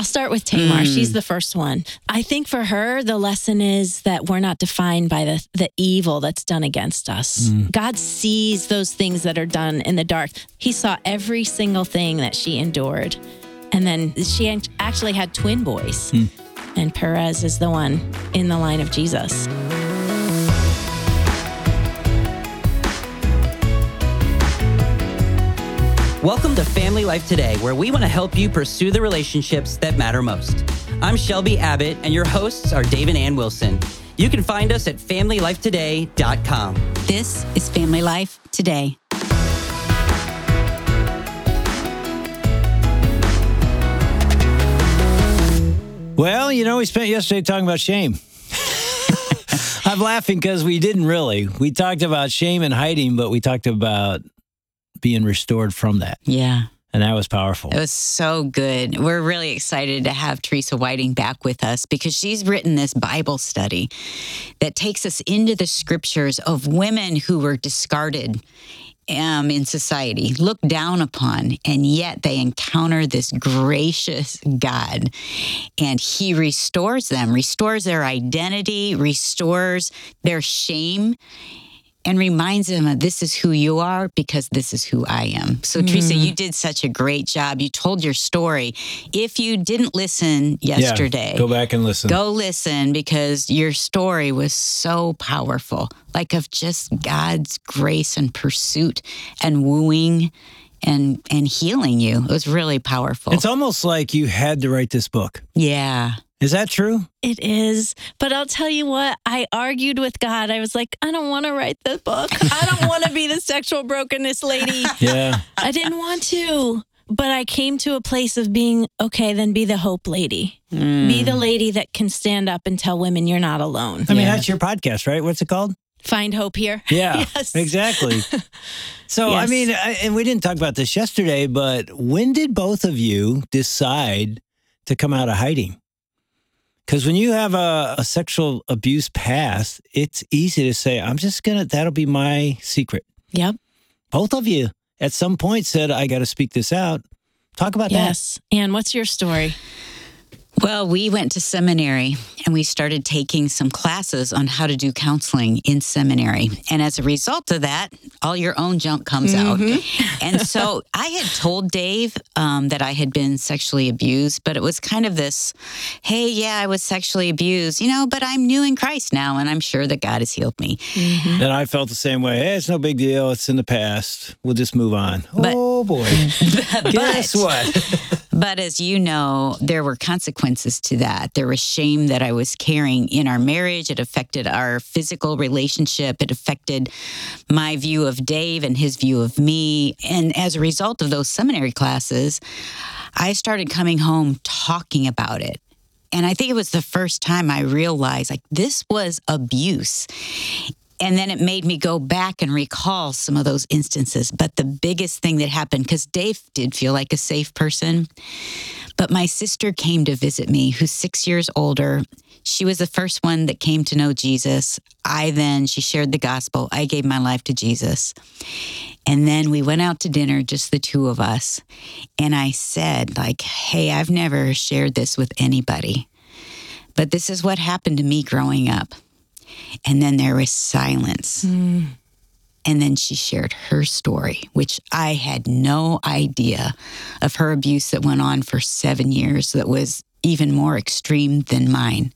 I'll start with Tamar. She's the first one. I think for her, the lesson is that we're not defined by the evil that's done against us. God sees those things that are done in the dark. He saw every single thing that she endured. And then she actually had twin boys. And Perez is the one in the line of Jesus. Welcome to Family Life Today, where we want to help you pursue the relationships that matter most. I'm Shelby Abbott, and your hosts are Dave and Ann Wilson. You can find us at FamilyLifeToday.com. This is Family Life Today. Well, we spent yesterday talking about shame. I'm laughing because we didn't really. We talked about shame and hiding, but we talked about being restored from that. Yeah. And that was powerful. It was so good. We're really excited to have Teresa Whiting back with us because she's written this Bible study that takes us into the scriptures of women who were discarded in society, looked down upon, and yet they encounter this gracious God. And he restores them, restores their identity, restores their shame, and reminds them of this is who you are because this is who I am. So, Teresa, you did such a great job. You told your story. If you didn't listen yesterday, go back and listen. Go listen because your story was so powerful, like of just God's grace and pursuit and wooing and healing you. It was really powerful. It's almost like you had to write this book. Yeah. Is that true? It is. But I'll tell you what, I argued with God. I was like, I don't want to write the book. I don't want to be the sexual brokenness lady. Yeah. I didn't want to. But I came to a place of being, okay, then be the hope lady. Be the lady that can stand up and tell women you're not alone. I mean, that's your podcast, right? What's it called? Find Hope Here. Yeah, Yes. Exactly. So, Yes. I mean, and we didn't talk about this yesterday, but when did both of you decide to come out of hiding? Because when you have a sexual abuse past, it's easy to say, that'll be my secret. Yep. Both of you at some point said, I got to speak this out. Talk about that. Yes. Ann, what's your story? Well, we went to seminary and we started taking some classes on how to do counseling in seminary. And as a result of that, all your own junk comes out. And so I had told Dave that I had been sexually abused, but it was kind of this, hey, yeah, I was sexually abused, but I'm new in Christ now and I'm sure that God has healed me. And I felt the same way. Hey, it's no big deal. It's in the past. We'll just move on. Oh, boy. Guess what? But as you know, there were consequences to that. There was shame that I was carrying in our marriage. It affected our physical relationship. It affected my view of Dave and his view of me. And as a result of those seminary classes, I started coming home talking about it. And I think it was the first time I realized, this was abuse. And then it made me go back and recall some of those instances. But the biggest thing that happened, because Dave did feel like a safe person, but my sister came to visit me, who's 6 years older. She was the first one that came to know Jesus. She shared the gospel. I gave my life to Jesus. And then we went out to dinner, just the two of us. And I said, hey, I've never shared this with anybody, but this is what happened to me growing up. And then there was silence. And then she shared her story, which I had no idea of her abuse that went on for 7 years that was even more extreme than mine.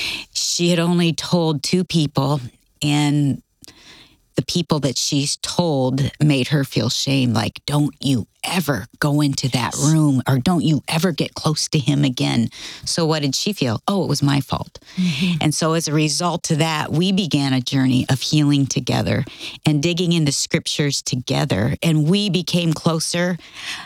She had only told 2 people, and the people that she's told made her feel shame, don't you ever go into that room or don't you ever get close to him again. So what did she feel? Oh, it was my fault. And so as a result of that, we began a journey of healing together and digging into scriptures together. And we became closer.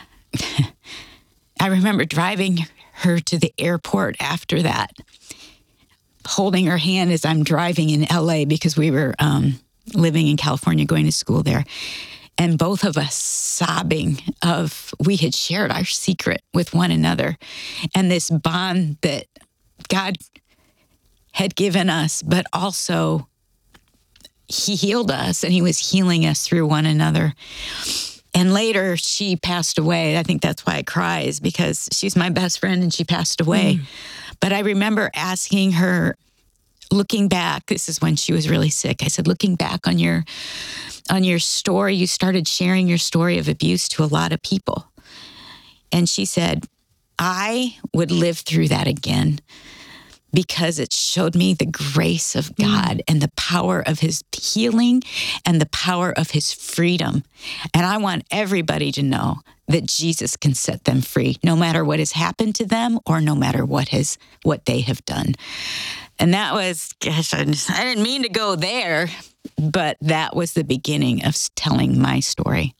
I remember driving her to the airport after that, holding her hand as I'm driving in LA because we were living in California, going to school there. And both of us sobbing we had shared our secret with one another and this bond that God had given us, but also he healed us and he was healing us through one another. And later she passed away. I think that's why I cry, is because she's my best friend and she passed away. But I remember asking her, looking back, this is when she was really sick. I said, looking back on your story, you started sharing your story of abuse to a lot of people. And she said, I would live through that again because it showed me the grace of God and the power of his healing and the power of his freedom. And I want everybody to know that Jesus can set them free, no matter what has happened to them or no matter what they have done. And that was, gosh, I didn't mean to go there, but that was the beginning of telling my story.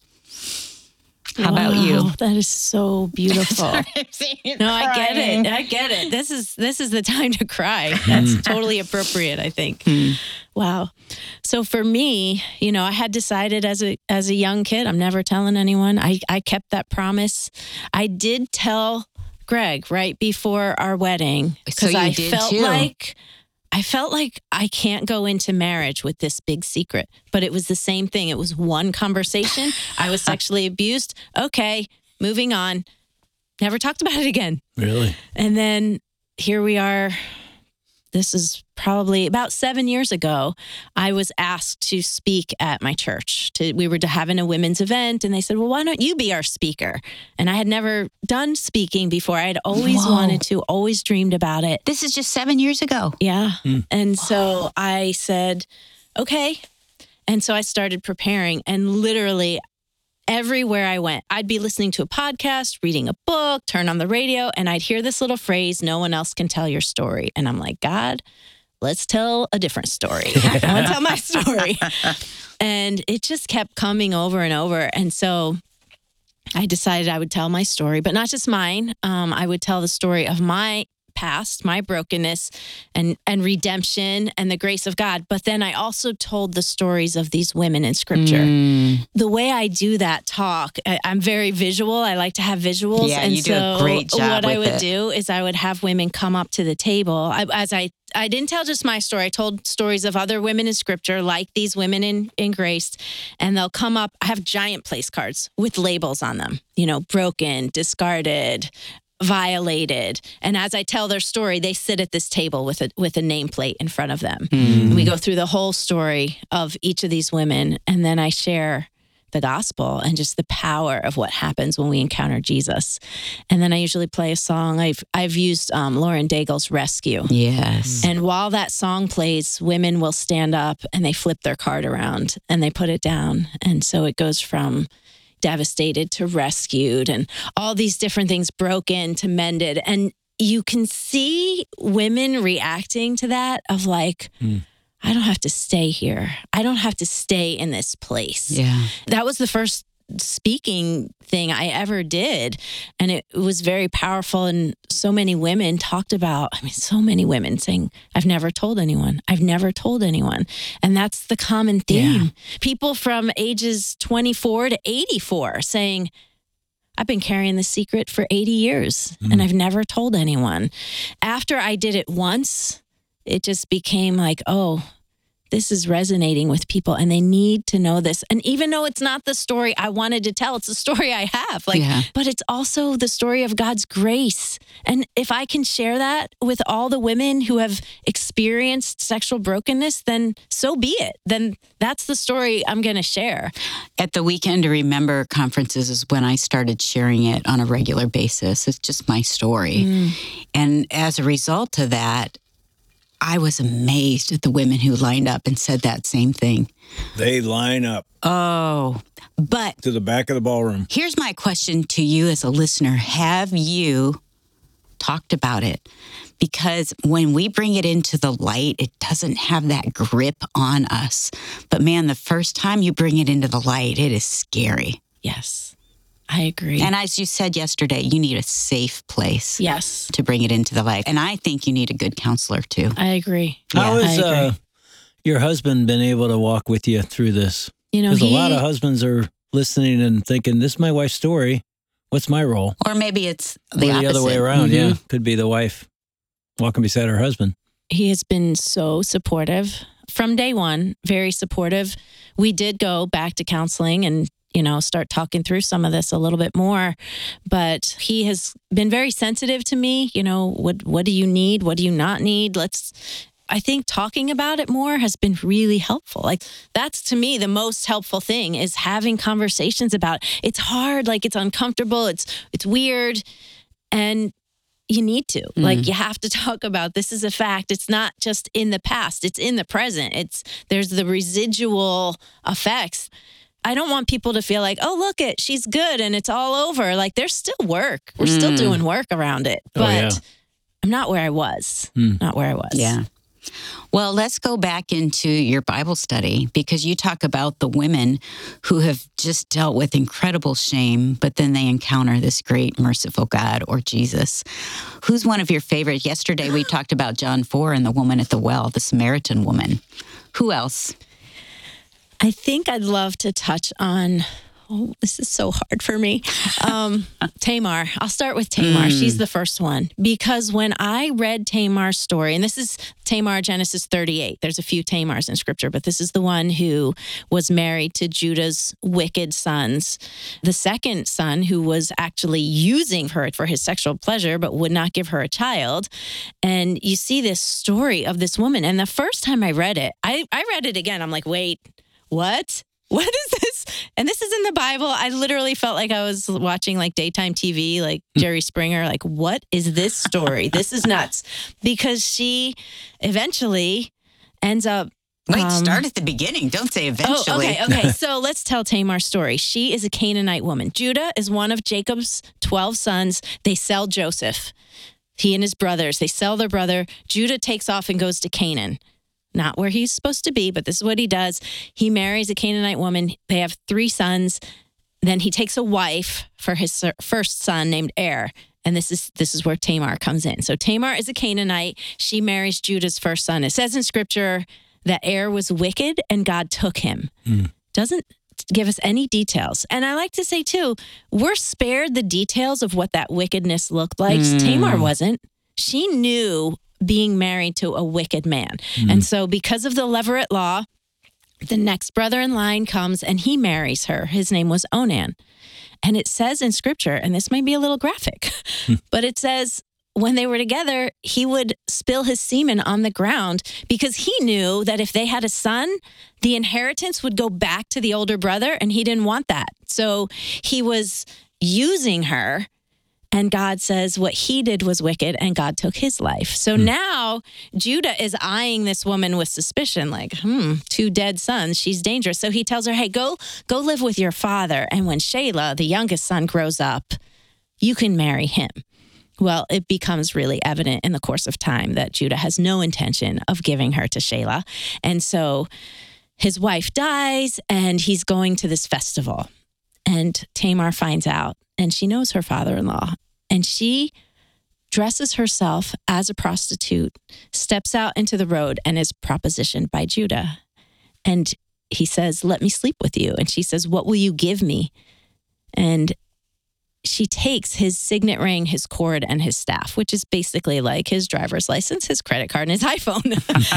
How about you? That is so beautiful. No, I get it. This is the time to cry. That's totally appropriate, I think. Wow. So for me, I had decided as a young kid, I'm never telling anyone. I kept that promise. I did tell Greg right before our wedding because I felt like I can't go into marriage with this big secret. But it was the same thing. It was one conversation. I was sexually abused. Okay, moving on. Never talked about it again. Really? And then here we are. This is probably about 7 years ago. I was asked to speak at my church. We were having a women's event, and they said, well, why don't you be our speaker? And I had never done speaking before. I had always wanted to, always dreamed about it. This is just 7 years ago. Yeah. And so I said, okay. And so I started preparing, and literally everywhere I went, I'd be listening to a podcast, reading a book, turn on the radio, and I'd hear this little phrase, no one else can tell your story. And I'm like, God, let's tell a different story. I want to tell my story. And it just kept coming over and over. And so I decided I would tell my story, but not just mine. I would tell the story of my past, my brokenness and redemption and the grace of God. But then I also told the stories of these women in scripture. The way I do that talk, I'm very visual. I like to have visuals. Yeah, and you do a great job what I with would it. do is I would have women come up to the table. I didn't tell just my story. I told stories of other women in scripture, like these women in grace, and they'll come up. I have giant place cards with labels on them, broken, discarded, violated. And as I tell their story, they sit at this table with a nameplate in front of them. And we go through the whole story of each of these women, and then I share the gospel and just the power of what happens when we encounter Jesus. And then I usually play a song. I've used Lauren Daigle's Rescue. Yes. And while that song plays, women will stand up and they flip their card around and they put it down. And so it goes from devastated to rescued and all these different things, broken to mended. And you can see women reacting to that of like, I don't have to stay here. I don't have to stay in this place. Yeah. That was the first speaking thing I ever did. And it was very powerful. And so many women talked about, so many women saying, I've never told anyone. I've never told anyone. And that's the common theme. Yeah. People from ages 24 to 84 saying, I've been carrying the secret for 80 years and I've never told anyone. After I did it once, it just became like, oh, this is resonating with people and they need to know this. And even though it's not the story I wanted to tell, it's the story I have. But it's also the story of God's grace. And if I can share that with all the women who have experienced sexual brokenness, then so be it. Then that's the story I'm going to share. At the Weekend to Remember conferences is when I started sharing it on a regular basis. It's just my story. And as a result of that, I was amazed at the women who lined up and said that same thing. They line up. Oh, but to the back of the ballroom. Here's my question to you as a listener. Have you talked about it? Because when we bring it into the light, it doesn't have that grip on us. But man, the first time you bring it into the light, it is scary. Yes. I agree. And as you said yesterday, you need a safe place to bring it into the light. And I think you need a good counselor too. I agree. How has your husband been able to walk with you through this? Because a lot of husbands are listening and thinking, this is my wife's story. What's my role? Or maybe it's the other way around. Yeah. Could be the wife walking beside her husband. He has been so supportive from day one, very supportive. We did go back to counseling and start talking through some of this a little bit more. But he has been very sensitive to me. What do you need? What do you not need? I think talking about it more has been really helpful. Like, that's to me the most helpful thing, is having conversations about it. It's hard, like it's uncomfortable, it's weird, and you need to. Like, you have to talk about, this is a fact. It's not just in the past, it's in the present. There's the residual effects. I don't want people to feel like, oh, look she's good and it's all over. Like, there's still work. We're still doing work around it. But I'm not where I was. Not where I was. Yeah. Well, let's go back into your Bible study, because you talk about the women who have just dealt with incredible shame, but then they encounter this great, merciful God, or Jesus. Who's one of your favorite? Yesterday, we talked about John 4 and the woman at the well, the Samaritan woman. Who else? I think I'd love to touch on, this is so hard for me. Tamar. I'll start with Tamar. She's the first one. Because when I read Tamar's story, and this is Tamar, Genesis 38. There's a few Tamars in scripture, but this is the one who was married to Judah's wicked sons. The second son, who was actually using her for his sexual pleasure, but would not give her a child. And you see this story of this woman. And the first time I read it, I read it again. I'm like, wait, what? What is this? And this is in the Bible. I literally felt like I was watching like daytime TV, like Jerry Springer. Like, what is this story? This is nuts. Because she eventually ends up... Wait, start at the beginning. Don't say eventually. Oh, okay. So let's tell Tamar's story. She is a Canaanite woman. Judah is one of Jacob's 12 sons. They sell Joseph. He and his brothers. They sell their brother. Judah takes off and goes to Canaan. Not where he's supposed to be, but this is what he does. He marries a Canaanite woman. They have 3 sons. Then he takes a wife for his first son named Er. And this is where Tamar comes in. So Tamar is a Canaanite. She marries Judah's first son. It says in scripture that Er was wicked and God took him. Doesn't give us any details. And I like to say too, we're spared the details of what that wickedness looked like. Tamar wasn't. She knew being married to a wicked man. And so because of the Levirate law, the next brother in line comes and he marries her. His name was Onan. And it says in scripture, and this might be a little graphic, but it says when they were together, he would spill his semen on the ground because he knew that if they had a son, the inheritance would go back to the older brother, and he didn't want that. So he was using her. And God says what he did was wicked, and God took his life. So now Judah is eyeing this woman with suspicion, like, 2 dead sons. She's dangerous. So he tells her, hey, go live with your father. And when Shelah, the youngest son, grows up, you can marry him. Well, it becomes really evident in the course of time that Judah has no intention of giving her to Shelah. And so his wife dies, and he's going to this festival. And Tamar finds out, and she knows her father-in-law, and she dresses herself as a prostitute, steps out into the road, and is propositioned by Judah. And he says, let me sleep with you. And she says, what will you give me? And she takes his signet ring, his cord, and his staff, which is basically like his driver's license, his credit card, and his iPhone.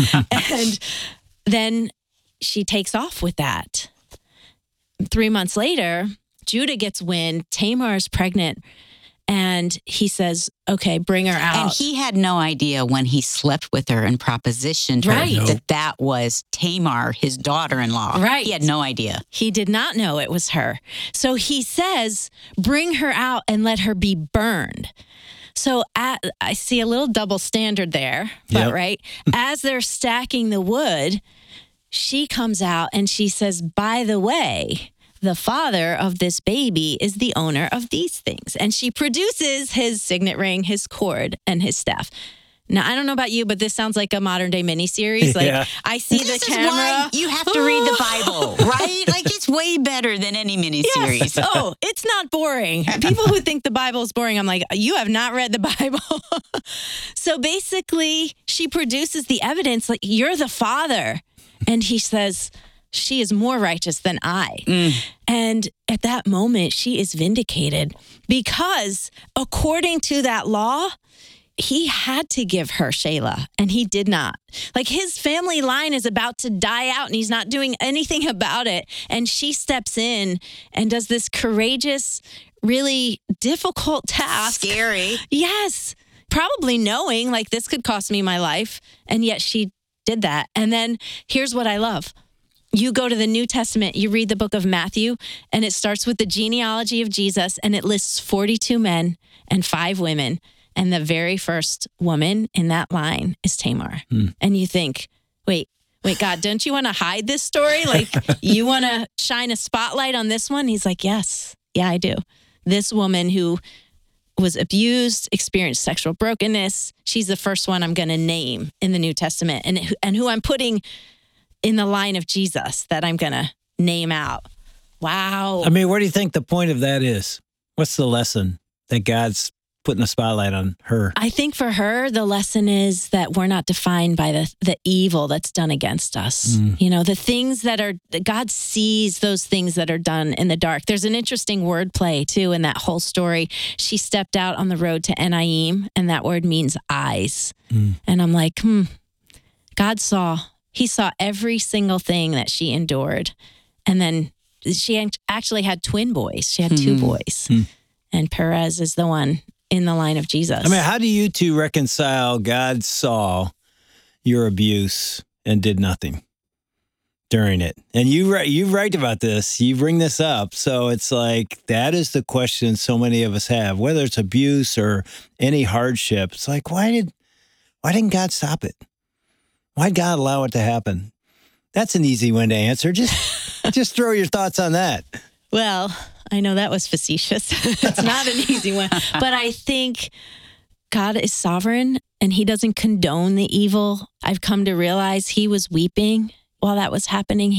And then she takes off with that. 3 months later, Judah gets wind, Tamar's pregnant, and he says, okay, bring her out. And he had no idea when he slept with her and propositioned her that was Tamar, his daughter-in-law. Right. He had no idea. He did not know it was her. So he says, bring her out and let her be burned. So I see a little double standard there, but right, as they're stacking the wood, she comes out and she says, by the way, the father of this baby is the owner of these things. And she produces his signet ring, his cord, and his staff. Now, I don't know about you, but this sounds like a modern day miniseries. Like, I see the camera. Is why you have to read the Bible, right? Like, it's way better than any miniseries. Yes. Oh, it's not boring. People who think the Bible is boring, I'm like, you have not read the Bible. So basically, she produces the evidence, like, you're the father. And he says, she is more righteous than I. And at that moment, she is vindicated because according to that law, he had to give her Shayla, and he did not. Like, his family line is about to die out, and he's not doing anything about it. And she steps in and does this courageous, really difficult task. Scary. Yes. Probably knowing, like, this could cost me my life. And yet she did that. And then here's what I love. You go to the New Testament, you read the book of Matthew, and it starts with the genealogy of Jesus, and it lists 42 men and 5 women. And the very first woman in that line is Tamar. And you think, wait, God, don't you want to hide this story? Like, you want to shine a spotlight on this one? He's like, yes, yeah, I do. This woman who was abused, experienced sexual brokenness, she's the first one I'm going to name in the New Testament, and who I'm putting in the line of Jesus that I'm going to name out. Wow. I mean, what do you think the point of that is? What's the lesson that God's putting a spotlight on her? I think for her, the lesson is that we're not defined by the evil that's done against us. You know, the things God sees those things that are done in the dark. There's an interesting wordplay too in that whole story. She stepped out on the road to Enaim, and that word means eyes. And I'm like, God He saw every single thing that she endured. And then she actually had twin boys. She had 2 boys. And Perez is the one in the line of Jesus. I mean, how do you two reconcile God saw your abuse and did nothing during it? And you write about this. You bring this up. So it's like, that is the question so many of us have, whether it's abuse or any hardship. It's like, why didn't God stop it? Why'd God allow it to happen? That's an easy one to answer. Just throw your thoughts on that. Well, I know that was facetious. It's not an easy one. But I think God is sovereign and he doesn't condone the evil. I've come to realize he was weeping while that was happening.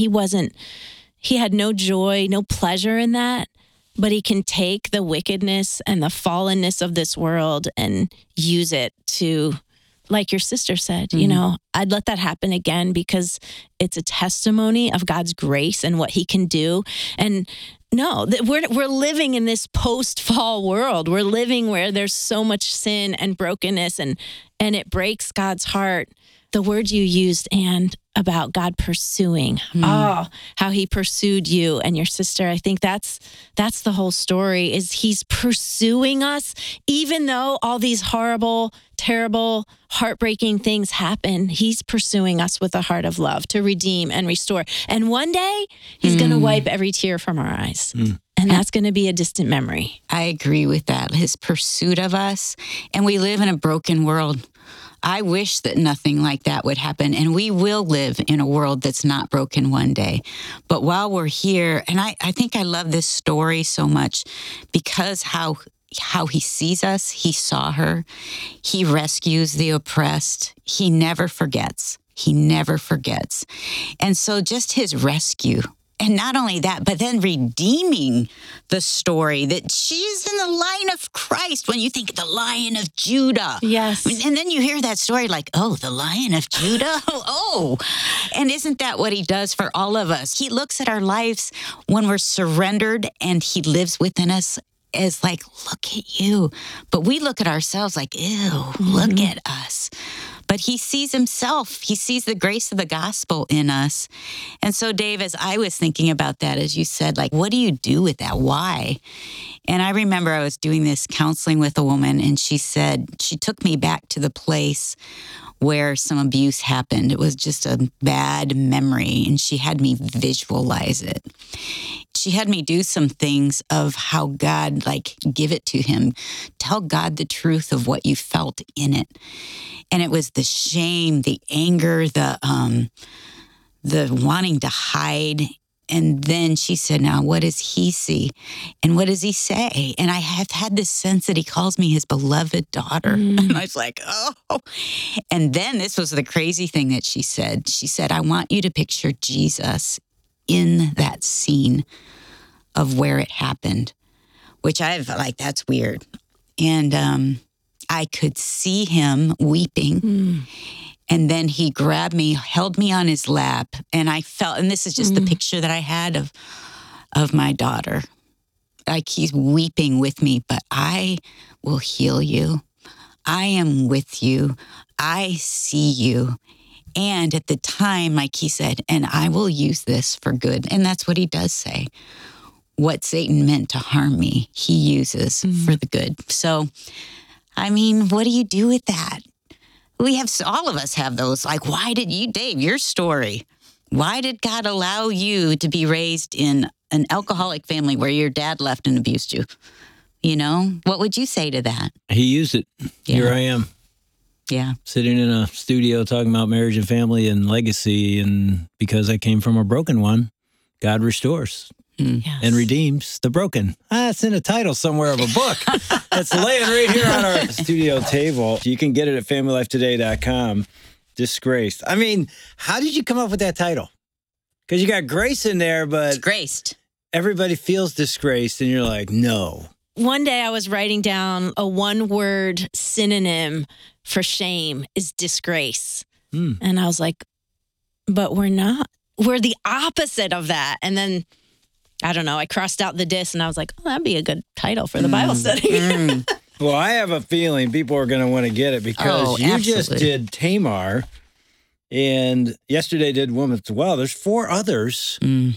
He had no joy, no pleasure in that. But he can take the wickedness and the fallenness of this world and use it to, like your sister said, you know, I'd let that happen again because it's a testimony of God's grace and what he can do. And no, we're living in this post-fall world. We're living where there's so much sin and brokenness, and it breaks God's heart. The word you used, and about God pursuing, how he pursued you and your sister. I think that's the whole story, is he's pursuing us, even though all these horrible, terrible, heartbreaking things happen. He's pursuing us with a heart of love to redeem and restore. And one day he's going to wipe every tear from our eyes. And that's going to be a distant memory. I agree with that. His pursuit of us. And we live in a broken world. I wish that nothing like that would happen. And we will live in a world that's not broken one day. But while we're here, and I think I love this story so much because how he sees us, he saw her, he rescues the oppressed, he never forgets. He never forgets. And so just his rescue. And not only that, but then redeeming the story that she's in the line of Christ. When you think the Lion of Judah. Yes. And then you hear that story like, oh, the Lion of Judah? Oh. And isn't that what he does for all of us? He looks at our lives when we're surrendered and he lives within us as like, look at you. But we look at ourselves like, ew, look at us. But he sees himself. He sees the grace of the gospel in us. And so, Dave, as I was thinking about that, as you said, like, what do you do with that? Why? And I remember I was doing this counseling with a woman, and she said, she took me back to the place where some abuse happened. It was just a bad memory, and she had me visualize it. She had me do some things of how God, like, give it to him. Tell God the truth of what you felt in it. And it was the shame, the anger, the wanting to hide. And then she said, now, what does he see? And what does he say? And I have had this sense that he calls me his beloved daughter. And I was like, oh. And then this was the crazy thing that she said. She said, I want you to picture Jesus in that scene of where it happened, which I've like, that's weird. And I could see him weeping. And then he grabbed me, held me on his lap, and I felt, and this is just the picture that I had of my daughter. Like, he's weeping with me, but I will heal you. I am with you. I see you. And at the time, like he said, and I will use this for good. And that's what he does say. What Satan meant to harm me, he uses for the good. So, I mean, what do you do with that? All of us have those. Like, why did you, Dave, your story, why did God allow you to be raised in an alcoholic family where your dad left and abused you? You know, what would you say to that? He used it. Yeah. Here I am. Yeah. Sitting in a studio talking about marriage and family and legacy. And because I came from a broken one, God restores and redeems the broken. It's in a title somewhere of a book. That's laying right here on our studio table. You can get it at familylifetoday.com. Disgraced. I mean, how did you come up with that title? Because you got grace in there, but Disgraced. Everybody feels disgraced. And you're like, no. One day I was writing down a one-word synonym for shame is disgrace. And I was like, but we're not. We're the opposite of that. And then, I don't know, I crossed out the dis and I was like, oh, that'd be a good title for the Bible study. Well, I have a feeling people are going to want to get it because you just did Tamar and yesterday did woman as well. There's 4 others.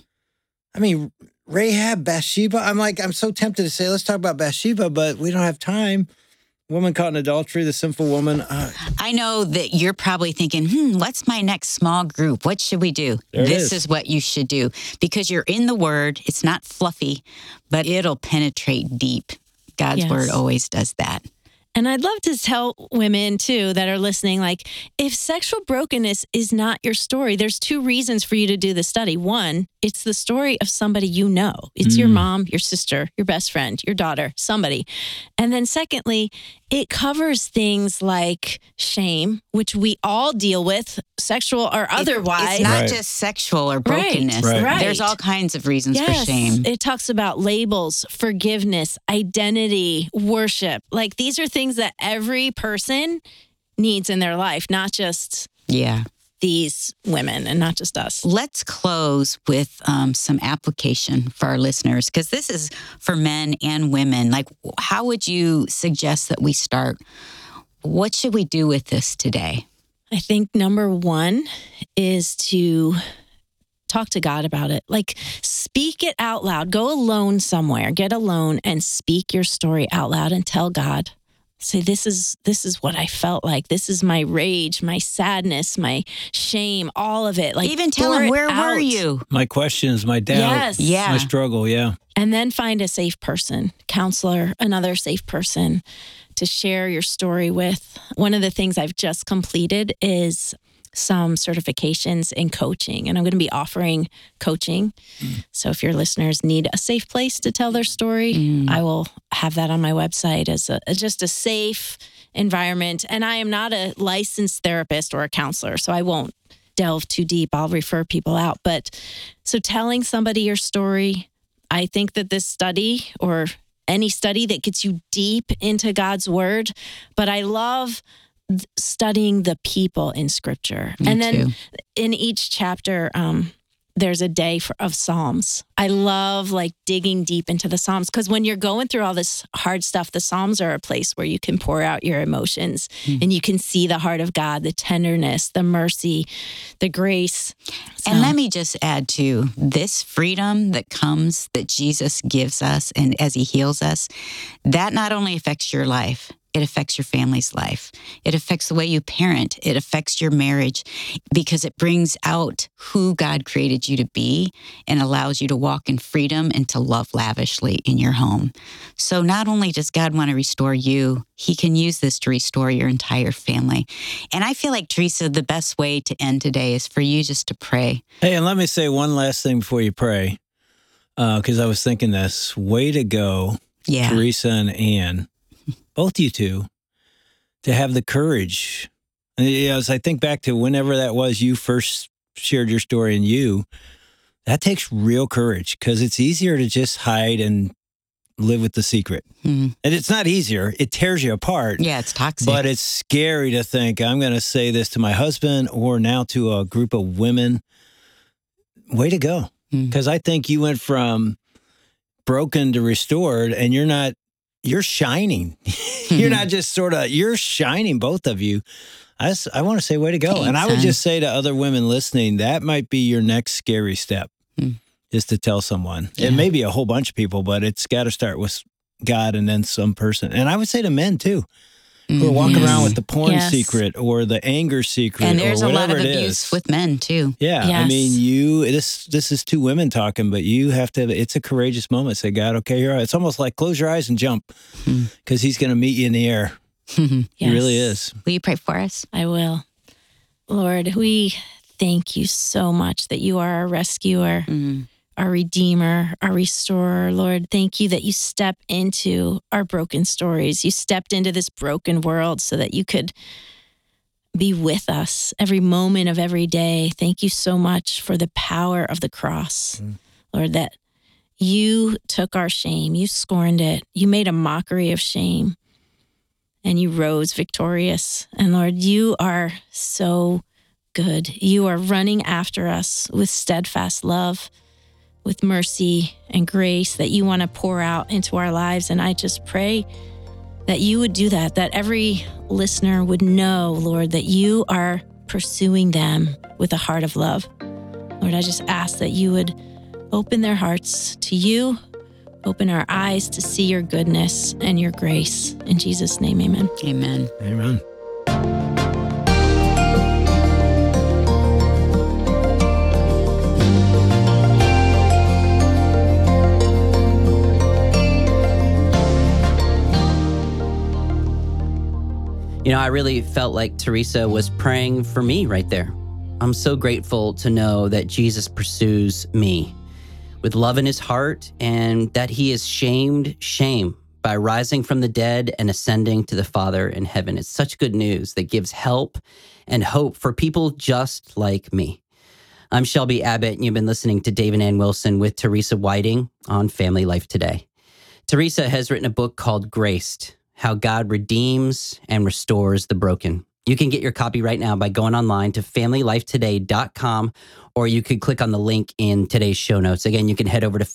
I mean, Rahab, Bathsheba. I'm so tempted to say, let's talk about Bathsheba, but we don't have time. Woman caught in adultery, the sinful woman. I know that you're probably thinking, what's my next small group? What should we do? This is what you should do because you're in the Word. It's not fluffy, but it'll penetrate deep. God's Word always does that. And I'd love to tell women, too, that are listening, like, if sexual brokenness is not your story, there's 2 reasons for you to do the study. One, it's the story of somebody you know. It's your mom, your sister, your best friend, your daughter, somebody. And then secondly, it covers things like shame, which we all deal with, sexual or otherwise. It's not just sexual or brokenness. Right. There's all kinds of reasons for shame. It talks about labels, forgiveness, identity, worship. Like these are things that every person needs in their life, not just these women and not just us. Let's close with some application for our listeners, because this is for men and women. Like, how would you suggest that we start? What should we do with this today? I think number 1 is to talk to God about it. Like, speak it out loud. Go alone somewhere. Get alone and speak your story out loud and tell God. Say, this is what I felt like. This is my rage, my sadness, my shame, all of it. Like, even tell him, where were you? My questions, my doubt, my struggle, And then find a safe person, counselor, another safe person to share your story with. One of the things I've just completed is some certifications in coaching, and I'm going to be offering coaching. So if your listeners need a safe place to tell their story, I will have that on my website as just a safe environment. And I am not a licensed therapist or a counselor, so I won't delve too deep. I'll refer people out. But so telling somebody your story, I think that this study or any study that gets you deep into God's word, but I love studying the people in Scripture. And then in each chapter, there's a day of Psalms. I love like digging deep into the Psalms because when you're going through all this hard stuff, the Psalms are a place where you can pour out your emotions and you can see the heart of God, the tenderness, the mercy, the grace. And let me just add to this freedom that comes that Jesus gives us and as he heals us, that not only affects your life, it affects your family's life. It affects the way you parent. It affects your marriage because it brings out who God created you to be and allows you to walk in freedom and to love lavishly in your home. So not only does God want to restore you, he can use this to restore your entire family. And I feel like, Teresa, the best way to end today is for you just to pray. Hey, and let me say one last thing before you pray, because I was thinking this. Way to go, Teresa and Ann. Both you two, to have the courage. And as I think back to whenever that was you first shared your story and that takes real courage because it's easier to just hide and live with the secret. And it's not easier. It tears you apart. Yeah, it's toxic. But it's scary to think, I'm going to say this to my husband or now to a group of women. Way to go. Because I think you went from broken to restored and you're shining. You're not just sort of, you're shining, both of you. I want to say, way to go. Thanks, and I would son. just say to other women listening, that might be your next scary step, is to tell someone. Yeah. It may be a whole bunch of people, but it's got to start with God and then some person. And I would say to men too, who are walking around with the porn secret or the anger secret, and there's or a lot whatever of it abuse is. with men too. Yeah, I Yes. mean, this is two women talking, but you have to, it's a courageous moment. Say, God, okay, here, it's almost like close your eyes and jump, because he's going to meet you in the air. He really is. Will you pray for us? I will. Lord, we thank you so much that you are our rescuer, our redeemer, our restorer. Lord, thank you that you step into our broken stories. You stepped into this broken world so that you could be with us every moment of every day. Thank you so much for the power of the cross, Lord, that you took our shame, you scorned it, you made a mockery of shame, and you rose victorious. And Lord, you are so good. You are running after us with steadfast love, with mercy and grace that you want to pour out into our lives. And I just pray that you would do that every listener would know, Lord, that you are pursuing them with a heart of love. Lord, I just ask that you would open their hearts to you, open our eyes to see your goodness and your grace. In Jesus' name, amen. Amen. Amen. You know, I really felt like Teresa was praying for me right there. I'm so grateful to know that Jesus pursues me with love in his heart, and that he has shamed shame by rising from the dead and ascending to the Father in heaven. It's such good news that gives help and hope for people just like me. I'm Shelby Abbott, and you've been listening to Dave and Ann Wilson with Teresa Whiting on Family Life Today. Teresa has written a book called Graced: How God Redeems and Restores the Broken. You can get your copy right now by going online to familylifetoday.com, or you could click on the link in today's show notes. Again, you can head over to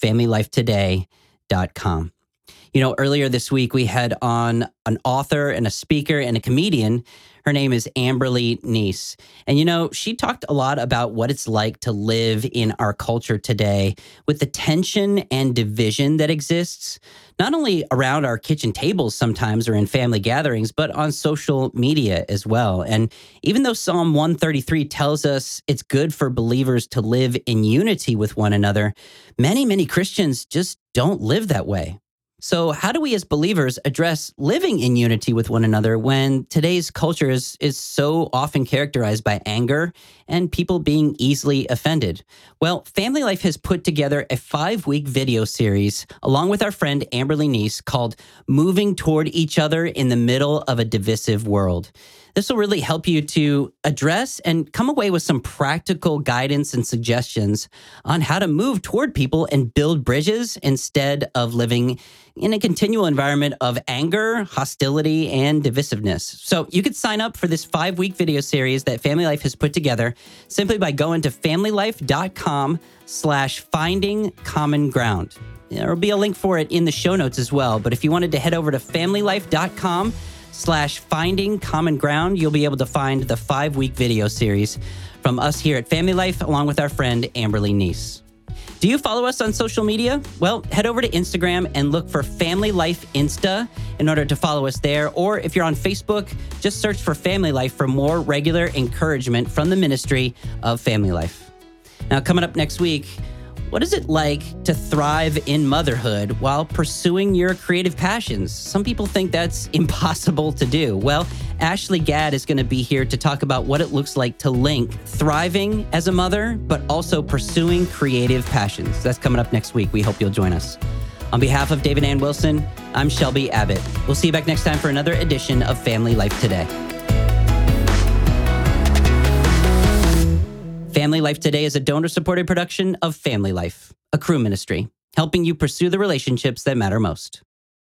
familylifetoday.com. You know, earlier this week, we had on an author and a speaker and a comedian. Her name is Amberly Neese. And, you know, she talked a lot about what it's like to live in our culture today with the tension and division that exists, not only around our kitchen tables sometimes or in family gatherings, but on social media as well. And even though Psalm 133 tells us it's good for believers to live in unity with one another, many Christians just don't live that way. So how do we as believers address living in unity with one another when today's culture is so often characterized by anger and people being easily offended? Well, Family Life has put together a 5-week video series along with our friend Amberly Neese called Moving Toward Each Other in the Middle of a Divisive World. This will really help you to address and come away with some practical guidance and suggestions on how to move toward people and build bridges instead of living in a continual environment of anger, hostility, and divisiveness. So you could sign up for this 5-week video series that Family Life has put together simply by going to familylife.com/finding common ground. There will be a link for it in the show notes as well. But if you wanted to head over to familylife.com/finding common ground, you'll be able to find the 5-week video series from us here at Family Life, along with our friend Amberly Neese. Do you follow us on social media? Well, head over to Instagram and look for Family Life Insta in order to follow us there. Or if you're on Facebook, just search for Family Life for more regular encouragement from the ministry of Family Life. Now, coming up next week, what is it like to thrive in motherhood while pursuing your creative passions? Some people think that's impossible to do. Well, Ashley Gadd is going to be here to talk about what it looks like to link thriving as a mother, but also pursuing creative passions. That's coming up next week. We hope you'll join us. On behalf of David Ann Wilson, I'm Shelby Abbott. We'll see you back next time for another edition of Family Life Today. Family Life Today is a donor-supported production of Family Life, a Cru ministry, helping you pursue the relationships that matter most.